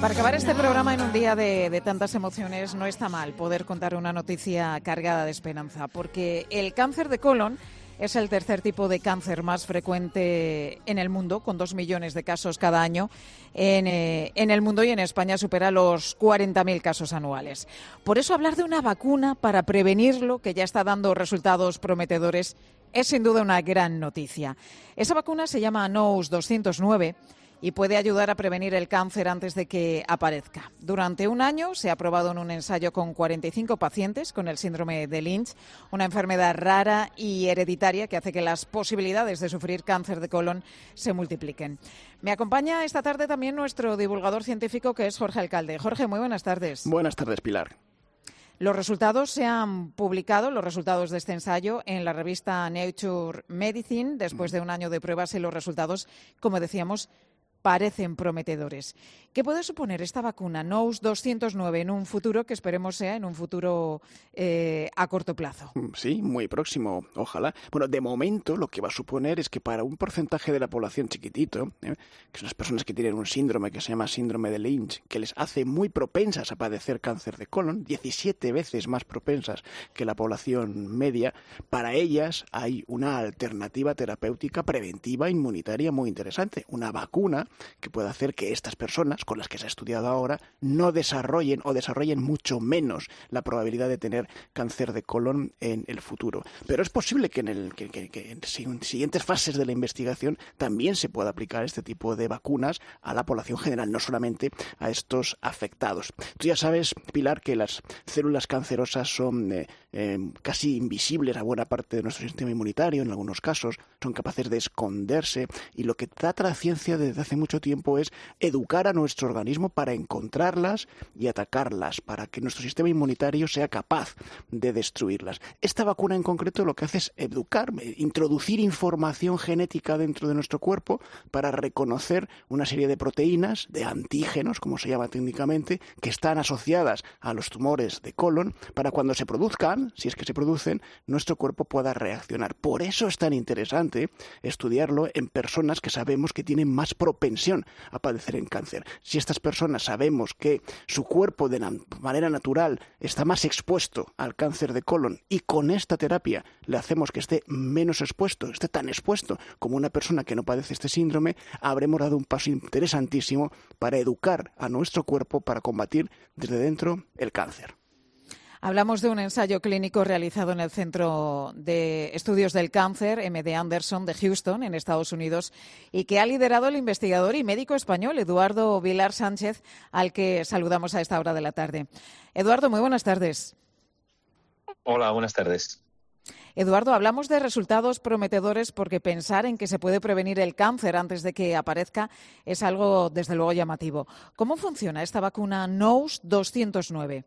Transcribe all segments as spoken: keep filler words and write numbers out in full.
Para acabar este programa en un día de, de tantas emociones, no está mal poder contar una noticia cargada de esperanza, porque el cáncer de colon es el tercer tipo de cáncer más frecuente en el mundo, con dos millones de casos cada año en, eh, en el mundo, y en España supera los cuarenta mil casos anuales. Por eso hablar de una vacuna para prevenirlo, que ya está dando resultados prometedores, es sin duda una gran noticia. Esa vacuna se llama Nous doscientos nueve y puede ayudar a prevenir el cáncer antes de que aparezca. Durante un año se ha probado en un ensayo con cuarenta y cinco pacientes con el síndrome de Lynch, una enfermedad rara y hereditaria que hace que las posibilidades de sufrir cáncer de colon se multipliquen. Me acompaña esta tarde también nuestro divulgador científico, que es Jorge Alcalde. Jorge, muy buenas tardes. Buenas tardes, Pilar. Los resultados se han publicado, los resultados de este ensayo, en la revista Nature Medicine, después de un año de pruebas, y los resultados, como decíamos, parecen prometedores. ¿Qué puede suponer esta vacuna Nous doscientos nueve en un futuro que esperemos sea en un futuro eh, a corto plazo? Sí, muy próximo, ojalá. Bueno, de momento lo que va a suponer es que para un porcentaje de la población chiquitito, ¿eh? que son las personas que tienen un síndrome que se llama síndrome de Lynch, que les hace muy propensas a padecer cáncer de colon, diecisiete veces más propensas que la población media, para ellas hay una alternativa terapéutica preventiva inmunitaria muy interesante, una vacuna que puede hacer que estas personas, con las que se ha estudiado ahora, no desarrollen o desarrollen mucho menos la probabilidad de tener cáncer de colon en el futuro. Pero es posible que en, el, que, que, que en siguientes fases de la investigación también se pueda aplicar este tipo de vacunas a la población general, no solamente a estos afectados. Tú ya sabes, Pilar, que las células cancerosas son eh, eh, casi invisibles a buena parte de nuestro sistema inmunitario, en algunos casos son capaces de esconderse, y lo que trata la ciencia desde hace mucho tiempo es educar a nuestro organismo para encontrarlas y atacarlas, para que nuestro sistema inmunitario sea capaz de destruirlas. Esta vacuna en concreto lo que hace es educar, introducir información genética dentro de nuestro cuerpo para reconocer una serie de proteínas, de antígenos, como se llama técnicamente, que están asociadas a los tumores de colon, para cuando se produzcan, si es que se producen, nuestro cuerpo pueda reaccionar. Por eso es tan interesante estudiarlo en personas que sabemos que tienen más propensión a padecer en cáncer. Si estas personas sabemos que su cuerpo de manera natural está más expuesto al cáncer de colon, y con esta terapia le hacemos que esté menos expuesto, esté tan expuesto como una persona que no padece este síndrome, habremos dado un paso interesantísimo para educar a nuestro cuerpo para combatir desde dentro el cáncer. Hablamos de un ensayo clínico realizado en el Centro de Estudios del Cáncer, M D Anderson, de Houston, en Estados Unidos, y que ha liderado el investigador y médico español Eduardo Vilar Sánchez, al que saludamos a esta hora de la tarde. Eduardo, muy buenas tardes. Hola, buenas tardes. Eduardo, hablamos de resultados prometedores porque pensar en que se puede prevenir el cáncer antes de que aparezca es algo, desde luego, llamativo. ¿Cómo funciona esta vacuna Nous doscientos nueve?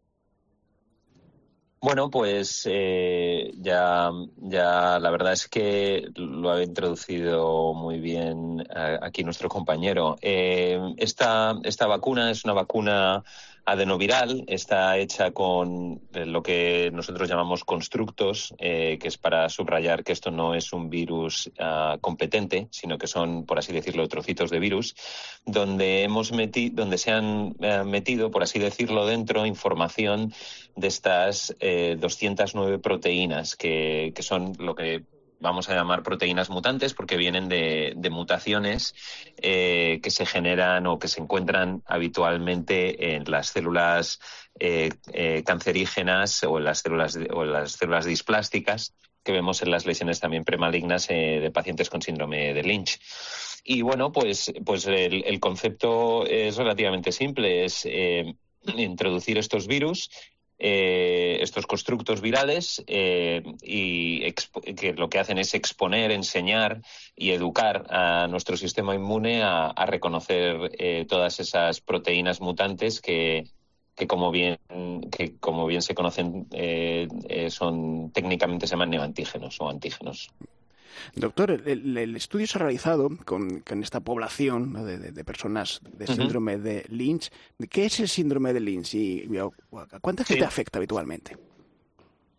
Bueno, pues eh, ya, ya la verdad es que lo ha introducido muy bien aquí nuestro compañero. Eh, esta, esta vacuna es una vacuna adenoviral, está hecha con lo que nosotros llamamos constructos, eh, que es para subrayar que esto no es un virus uh, competente, sino que son, por así decirlo, trocitos de virus, donde hemos meti- donde se han uh, metido, por así decirlo, dentro información de estas eh, doscientas nueve proteínas, que, que son lo que vamos a llamar proteínas mutantes, porque vienen de, de mutaciones eh, que se generan o que se encuentran habitualmente en las células eh, eh, cancerígenas o en las células o en las células displásticas que vemos en las lesiones también premalignas eh, de pacientes con síndrome de Lynch. Y bueno, pues, pues el, el concepto es relativamente simple, es eh, introducir estos virus, Eh, estos constructos virales eh, y expo- que lo que hacen es exponer, enseñar y educar a nuestro sistema inmune a, a reconocer eh, todas esas proteínas mutantes que, que como bien que como bien se conocen eh, eh, son técnicamente se llaman neoantígenos o antígenos. Doctor, el, el estudio se ha realizado con, con esta población, ¿no?, de, de, de personas de síndrome uh-huh. de Lynch. ¿Qué es el síndrome de Lynch y, y a cuánta gente sí. afecta habitualmente?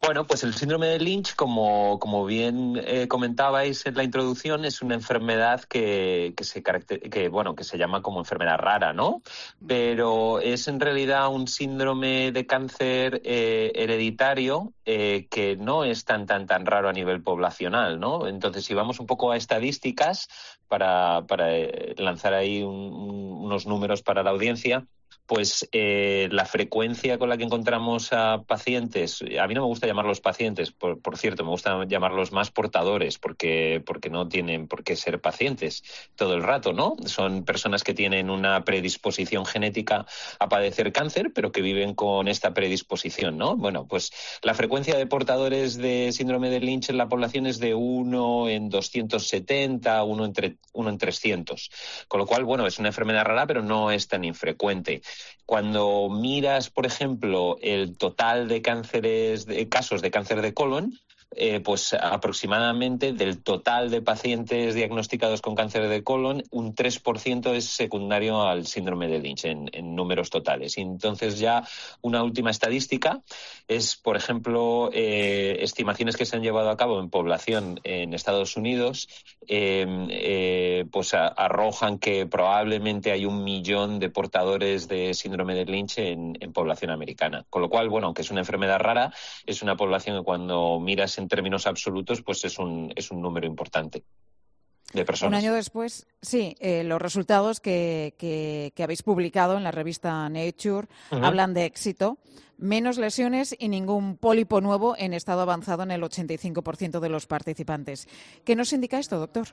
Bueno, pues el síndrome de Lynch, como, como bien eh, comentabais en la introducción, es una enfermedad que, que, se caracter- que, bueno, que se llama como enfermedad rara, ¿no? Pero es en realidad un síndrome de cáncer eh, hereditario eh, que no es tan, tan, tan raro a nivel poblacional, ¿no? Entonces, si vamos un poco a estadísticas para, para eh, lanzar ahí un, un, unos números para la audiencia, pues eh, la frecuencia con la que encontramos a pacientes, a mí no me gusta llamarlos pacientes, por, por cierto, me gusta llamarlos más portadores, porque, porque no tienen por qué ser pacientes todo el rato, ¿no? Son personas que tienen una predisposición genética a padecer cáncer, pero que viven con esta predisposición, ¿no? Bueno, pues la frecuencia de portadores de síndrome de Lynch en la población es de uno en doscientos setenta, uno en, tre- uno en trescientos, con lo cual, bueno, es una enfermedad rara, pero no es tan infrecuente. Cuando miras, por ejemplo, el total de cánceres, de casos de cáncer de colon, eh, pues aproximadamente del total de pacientes diagnosticados con cáncer de colon, un tres por ciento es secundario al síndrome de Lynch en, en números totales. Y entonces ya una última estadística es, por ejemplo, eh, estimaciones que se han llevado a cabo en población en Estados Unidos, eh, eh, pues a, arrojan que probablemente hay un millón de portadores de síndrome de Lynch en, en población americana. Con lo cual, bueno, aunque es una enfermedad rara, es una población que cuando miras en términos absolutos, pues es un, es un número importante de personas. Un año después, sí, eh, los resultados que, que, que habéis publicado en la revista Nature uh-huh. hablan de éxito. Menos lesiones y ningún pólipo nuevo en estado avanzado en el ochenta y cinco por ciento de los participantes. ¿Qué nos indica esto, doctor?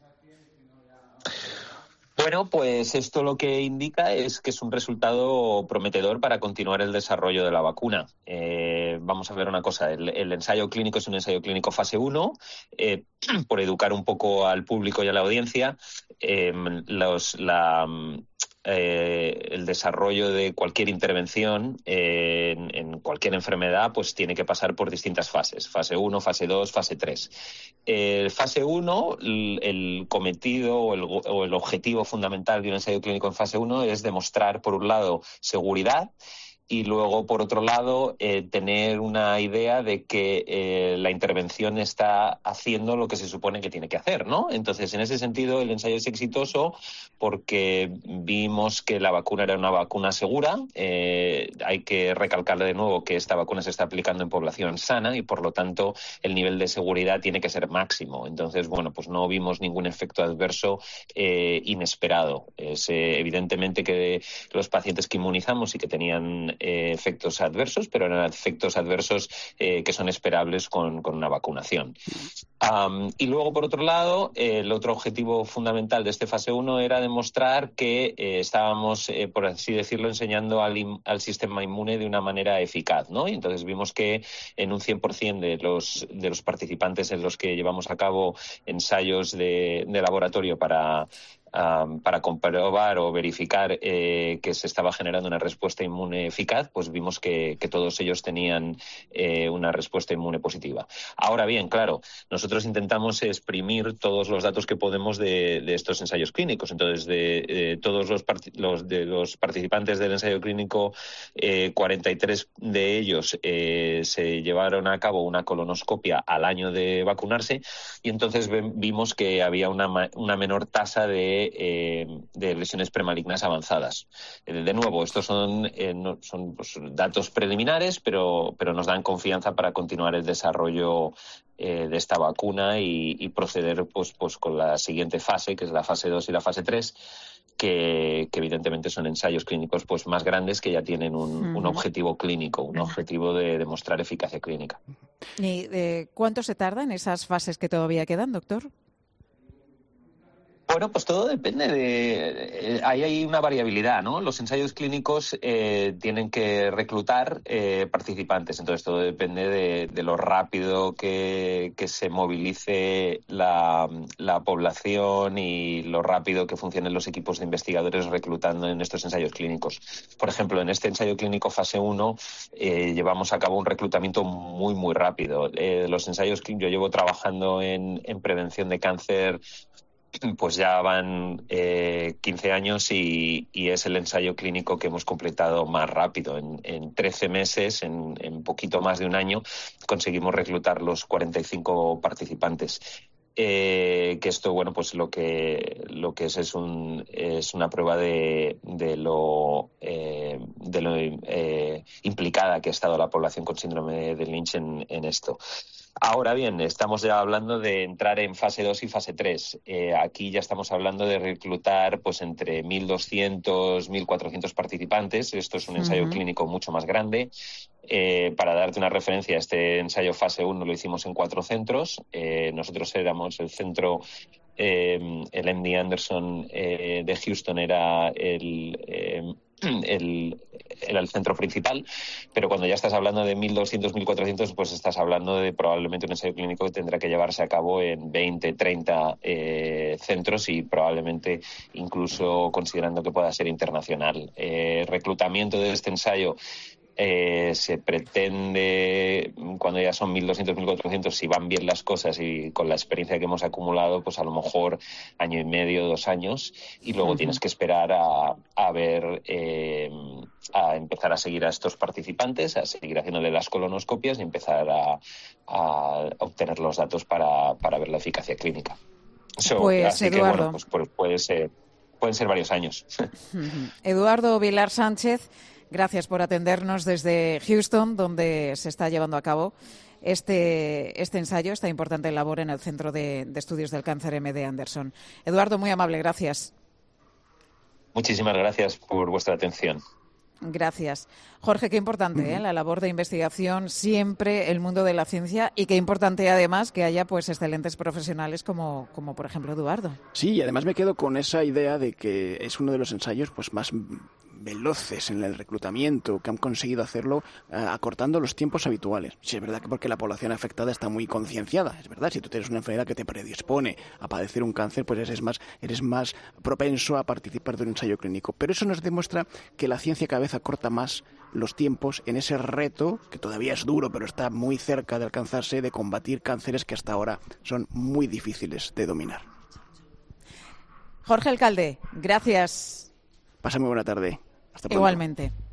Bueno, pues esto lo que indica es que es un resultado prometedor para continuar el desarrollo de la vacuna. Eh, vamos a ver una cosa, el, el ensayo clínico es un ensayo clínico fase uno, eh, por educar un poco al público y a la audiencia, eh, los, la... Eh, el desarrollo de cualquier intervención eh, en, en cualquier enfermedad pues tiene que pasar por distintas fases, fase uno, fase dos, fase tres. Eh, fase uno, el, el cometido o el, o el objetivo fundamental de un ensayo clínico en fase uno es demostrar, por un lado, seguridad, y luego, por otro lado, eh, tener una idea de que eh, la intervención está haciendo lo que se supone que tiene que hacer, ¿no? Entonces, en ese sentido, el ensayo es exitoso porque vimos que la vacuna era una vacuna segura. Eh, hay que recalcar de nuevo que esta vacuna se está aplicando en población sana y, por lo tanto, el nivel de seguridad tiene que ser máximo. Entonces, bueno, pues no vimos ningún efecto adverso eh, inesperado. Es eh, evidentemente que los pacientes que inmunizamos y que tenían Eh, efectos adversos, pero eran efectos adversos eh, que son esperables con, con una vacunación. Um, y luego, por otro lado, eh, el otro objetivo fundamental de este fase uno era demostrar que eh, estábamos, eh, por así decirlo, enseñando al, al sistema inmune de una manera eficaz, ¿no? Y entonces vimos que en un cien por ciento de los, de los participantes en los que llevamos a cabo ensayos de, de laboratorio para Um, para comprobar o verificar eh, que se estaba generando una respuesta inmune eficaz, pues vimos que, que todos ellos tenían eh, una respuesta inmune positiva. Ahora bien, claro, nosotros intentamos exprimir todos los datos que podemos de, de estos ensayos clínicos. Entonces, de, de todos los, part- los, de los participantes del ensayo clínico, eh, cuarenta y tres de ellos eh, se llevaron a cabo una colonoscopia al año de vacunarse, y entonces ve- vimos que había una, ma- una menor tasa de Eh, de lesiones premalignas avanzadas. Eh, de nuevo, estos son, eh, no, son pues, datos preliminares, pero, pero nos dan confianza para continuar el desarrollo eh, de esta vacuna y, y proceder pues, pues, con la siguiente fase, que es la fase dos y la fase tres, que, que evidentemente son ensayos clínicos pues, más grandes que ya tienen un, uh-huh. un objetivo clínico, un uh-huh. objetivo de demostrar eficacia clínica. ¿Y eh, cuánto se tarda en esas fases que todavía quedan, doctor? Bueno, pues todo depende de... Eh, ahí hay una variabilidad, ¿no? Los ensayos clínicos eh, tienen que reclutar eh, participantes, entonces todo depende de, de lo rápido que, que se movilice la, la población y lo rápido que funcionen los equipos de investigadores reclutando en estos ensayos clínicos. Por ejemplo, en este ensayo clínico fase uno eh, llevamos a cabo un reclutamiento muy, muy rápido. Eh, los ensayos clínicos, yo llevo trabajando en, en prevención de cáncer pues ya van eh, quince años y, y es el ensayo clínico que hemos completado más rápido. En, en trece meses, en, en poquito más de un año, conseguimos reclutar los cuarenta y cinco participantes. Eh, que esto, bueno, pues lo que lo que es es un es una prueba de, de lo eh, de lo eh, implicada que ha estado la población con síndrome de Lynch en, en esto. Ahora bien, estamos ya hablando de entrar en fase dos y fase tres. Eh, aquí ya estamos hablando de reclutar pues entre mil doscientos, mil cuatrocientos participantes. Esto es un ensayo uh-huh. clínico mucho más grande. Eh, para darte una referencia, este ensayo fase uno lo hicimos en cuatro centros. Eh, nosotros éramos el centro, eh, el M D Anderson eh, de Houston era el... Eh, El, era el centro principal, pero cuando ya estás hablando de mil doscientos, mil cuatrocientos, pues estás hablando de probablemente un ensayo clínico que tendrá que llevarse a cabo en veinte, treinta eh, centros y probablemente incluso considerando que pueda ser internacional. Eh, reclutamiento de este ensayo Eh, se pretende, cuando ya son mil doscientos, mil cuatrocientos, si van bien las cosas y con la experiencia que hemos acumulado, pues a lo mejor año y medio, dos años, y luego uh-huh. tienes que esperar a, a ver, eh, a empezar a seguir a estos participantes, a seguir haciéndole las colonoscopias y empezar a, a obtener los datos para, para ver la eficacia clínica. So, pues así Eduardo. que, bueno, pues, pues puede ser, pueden ser varios años. Uh-huh. Eduardo Vilar Sánchez, gracias por atendernos desde Houston, donde se está llevando a cabo este, este ensayo, esta importante labor en el Centro de, de Estudios del Cáncer M D Anderson. Eduardo, muy amable, gracias. Muchísimas gracias por vuestra atención. Gracias. Jorge, qué importante, ¿eh? La labor de investigación, siempre el mundo de la ciencia, y qué importante además que haya pues excelentes profesionales como, como por ejemplo Eduardo. Sí, y además me quedo con esa idea de que es uno de los ensayos pues más veloces en el reclutamiento, que han conseguido hacerlo uh, acortando los tiempos habituales. Sí, es verdad que porque la población afectada está muy concienciada, es verdad, si tú tienes una enfermedad que te predispone a padecer un cáncer, pues eres más, eres más propenso a participar de un ensayo clínico. Pero eso nos demuestra que la ciencia cada vez acorta más los tiempos en ese reto, que todavía es duro, pero está muy cerca de alcanzarse, de combatir cánceres que hasta ahora son muy difíciles de dominar. Jorge Alcalde, gracias. Pasa muy buena tarde. Hasta pronto. Igualmente.